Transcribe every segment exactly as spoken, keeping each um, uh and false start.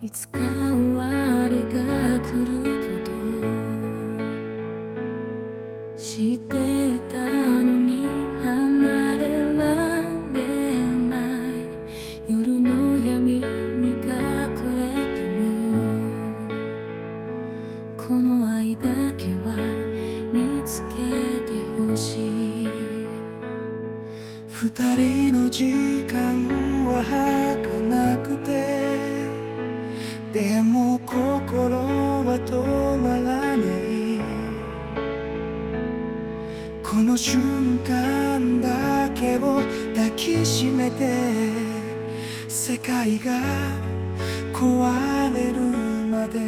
いつか終わりが来ること知ってたのに離れられない夜の闇に隠れてもこの愛だけは見つけてほしい。 二人の時間は儚くてでも心は止まらない。この瞬間だけを抱きしめて世界が壊れるまで。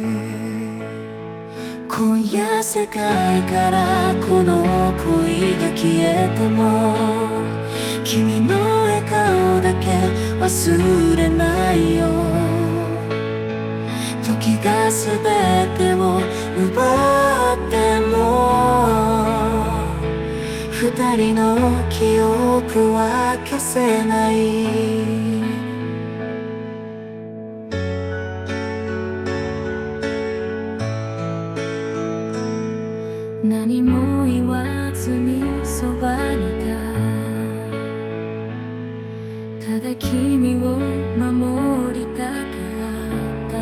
今夜世界からこの恋が消えても君の笑顔だけ忘れないよ。時が全てを奪っても二人の記憶は消せない。何も言わずにそばにいた。ただ君を守りたかった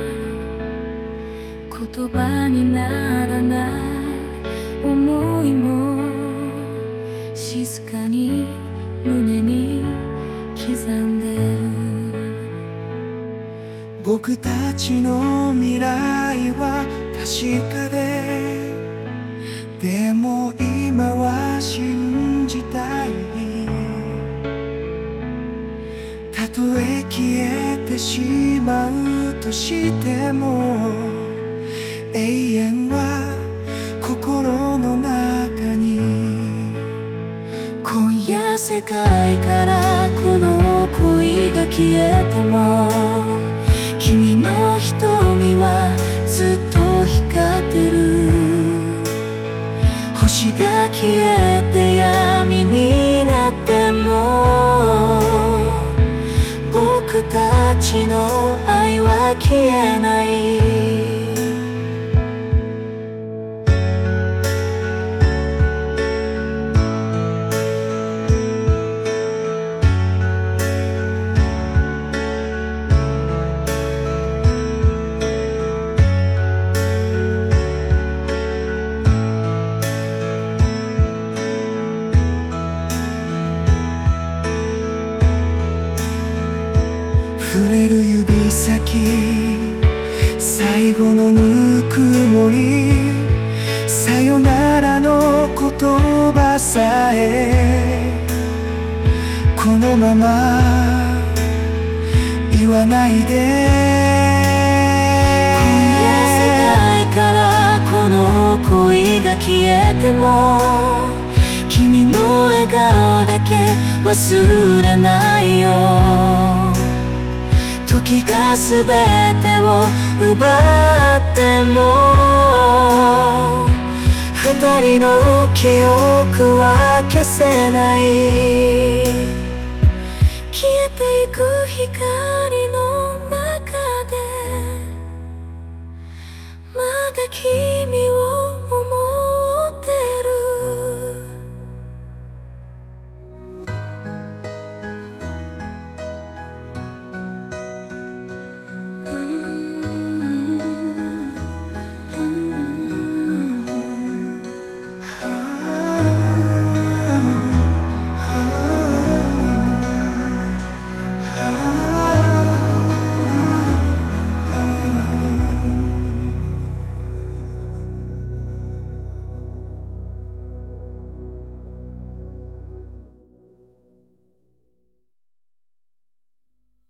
言葉にならない思いも静かに胸に刻んでる。 僕たちの未来は確かででも今は信じたい。たとえ消えてしまうとしても永遠は心の中に。 今夜世界からこの恋が消えても君の瞳はずっと光ってる。星が消えて闇になっても僕たちの愛は消えない。 触れる指先最後のぬくもりさよならの言葉さえこのまま言わないで。 今夜世界からこの恋が消えても君の笑顔だけ忘れないよ。時が全てを奪っても二人の記憶は消せない。消えていく光の中でまだ君